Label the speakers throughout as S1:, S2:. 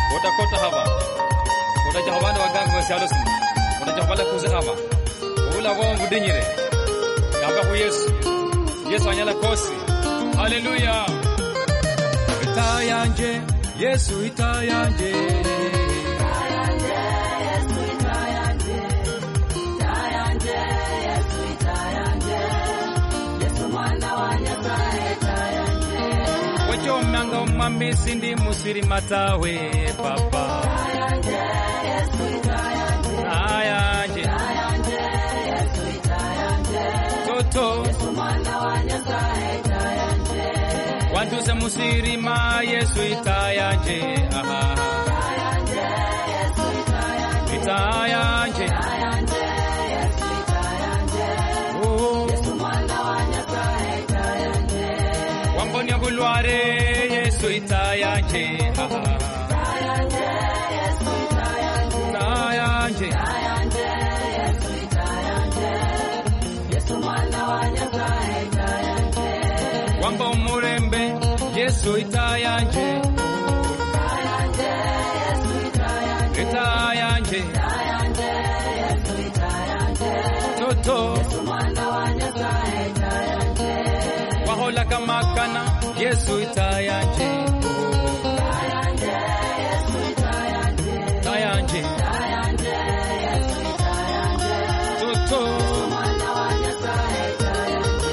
S1: Kota hava. Kota jahabana wagang masyalosin. Kota jahabala kusa hava. Ula wao budinyire. Kamba ku Yesu. Yesu anyala kosi. Hallelujah. Itayanje, Yesu itayanje.
S2: Itayanje, Yesu itayanje. Itayanje, Yesu itayanje. Yesu mwana wa Nyasaye itayanje.
S1: Wacho mnanga umambisi ndi musiri matawe papa.
S2: Itayanje, Yesu itayanje.
S1: Itayanje.
S2: Itayanje, Yesu itayanje.
S1: Toto.
S2: Yesu mwana wa Nyasaye itayanje.
S1: Wanduze musiri ma Yesu itayanje.
S2: Itayanje, Yesu itayanje.
S1: Itayanje.
S2: Itayanje, Yesu itayanje. Yesu mwana wa Nyasaye itayanje.
S1: Wambonya bulware Yesu itayanje.
S2: Itayanje, Yesu itayanje.
S1: Itayanje.
S2: Itayanje, Yesu itayanje. Yesu mwana wa Nyasaye itayanje.
S1: Wamba umurembe Yesu itayanje.
S2: Itayanje, Yesu itayanje.
S1: Itayanje.
S2: Itayanje, Yesu itayanje.
S1: Toto.
S2: Yesu mwana wa Nyasaye itayanje.
S1: Wahola kamakana Yesu itayanje.
S2: Itayanje, Yesu itayanje.
S1: Itayanje.
S2: Itayanje, Yesu itayanje.
S1: Toto.
S2: Mwana wa Nyasaye itayanje.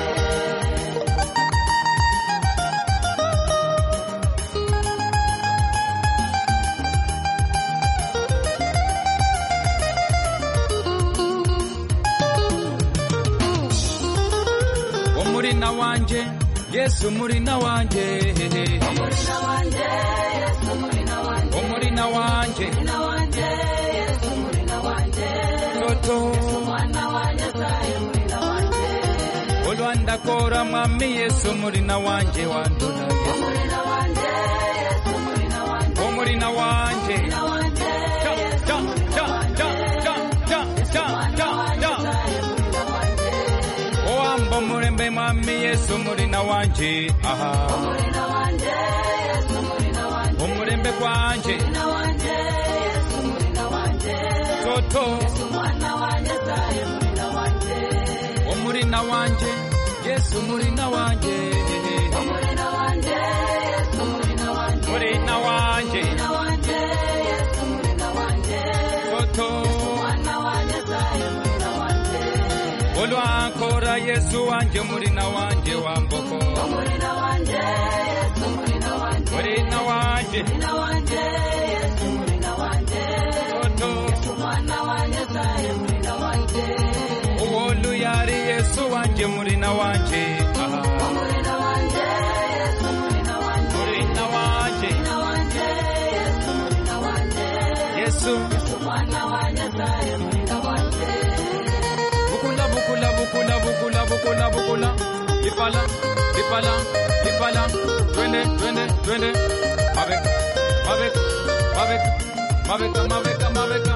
S1: Omurina wanje Yesu murina wanje.
S2: Umurina wanje, Yesu murina wanje.
S1: Omurina wanje.
S2: Murina wanje, Yesu murina wanje.
S1: Toto.
S2: Mwana wa Nyasaye murina wanje.
S1: Olwanda kora mwami Yesu murina wanje wandula.
S2: Umurina wanje, Yesu murina wanje.
S1: Omurina wanje.
S2: Murina wanje,
S1: Ja ja ja ja ja ja ja ja ja.
S2: murina wanje.
S1: Oamba murembe mwami Yesu murina wanje.
S2: Murina wanje, Yesu murina wanje.
S1: Omurembe kwanje.
S2: Murina wanje, Yesu murina wanje.
S1: Toto.
S2: Mwana wa Nyasaye murina wanje.
S1: Omurina wanje Yesu murina wanje.
S2: Murina wanje, Yesu murina wanje.
S1: Murina wanje.
S2: Murina wanje, Yesu murina wanje.
S1: Toto.
S2: Mwana wa Nyasaye murina wanje.
S1: Olwankora Yesu wanje murina wanje wamboko.
S2: Murina wanje, Yesu murina wanje.
S1: Murina wanje.
S2: Murina wanje, Yesu murina wanje.
S1: Toto.
S2: Mwana wa Nyasaye murina wanje.
S1: Owolu yari Yesu wanje murina wanje.
S2: Murina wanje, Yesu murina wanje.
S1: Murina wanje.
S2: Murina wanje, Yesu murina wanje.
S1: Yesu.
S2: Mwana wa Nyasaye murina wanje.
S1: Bukula bukula bukula bukula bukula bukula. Ipala ipala ipala. Twende twende twende. Mabeka mabeka mabeka mabeka mabeka mabeka.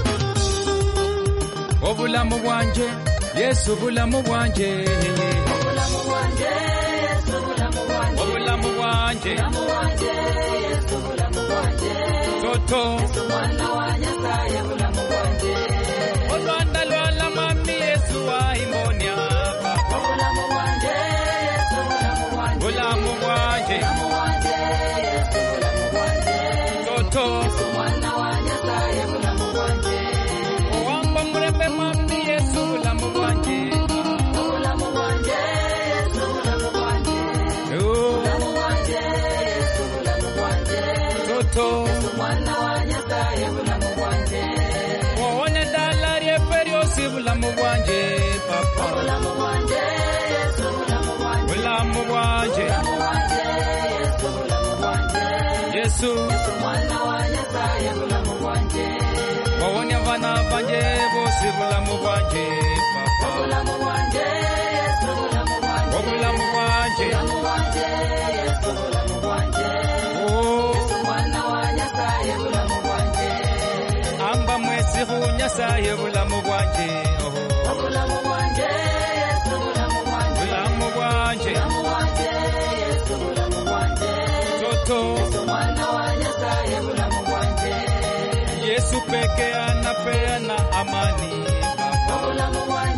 S1: Obulamu bwanje Yesu bulamu bwanje.
S2: Obulamu bwanje, Yesu bulamu bwanje.
S1: Obulamu bwanje.
S2: Bulamu bwanje, Yesu bulamu bwanje.
S1: Toto.
S2: Mwana wa Nyasaye bulamu bwanje.
S1: Olwanda lwala mami Yesu waimonia.
S2: Bulamu bwanje, Yesu bulamu bwanje.
S1: Bulamu bwanje.
S2: Bulamu bwanje, Yesu bulamu bwanje.
S1: Toto.
S2: Mwana wa Nyasaye bulamu bwanje.
S1: Owamba murembe mami Yesu bulamu bwanje.
S2: Bulamu bwanje, Yesu bulamu bwanje. Bulamu bwanje, Yesu bulamu bwanje.
S1: Toto.
S2: Mwana wa Nyasaye bulamu bwanje.
S1: Woone dala ryeferyosi bulamu bwanje papa.
S2: Bulamu bwanje, Yesu bulamu bwanje.
S1: Bulamu bwanje.
S2: Bulamu bwanje, Yesu bulamu bwanje.
S1: Yesu.
S2: Mwana wa Nyasaye bulamu bwanje.
S1: Woone abana banje bosi bulamu bwanje papa.
S2: Bulamu bwanje, Yesu bulamu bwanje.
S1: Obulamu bwanje.
S2: Bulamu bwanje, Yesu bulamu bwanje.
S1: Oh.
S2: Mwana wa Nyasaye bulamu bwanje.
S1: Amba mwezi hunyasaye bulamu bwanje.
S2: Bulamu bwanje, Yesu bulamu bwanje.
S1: Bulamu bwanje.
S2: Bulamu bwanje, Yesu bulamu bwanje.
S1: Toto.
S2: Mwana wa Nyasaye bulamu bwanje.
S1: Yesu pekee anapeana amani Baba.
S2: Obulamu bwanjye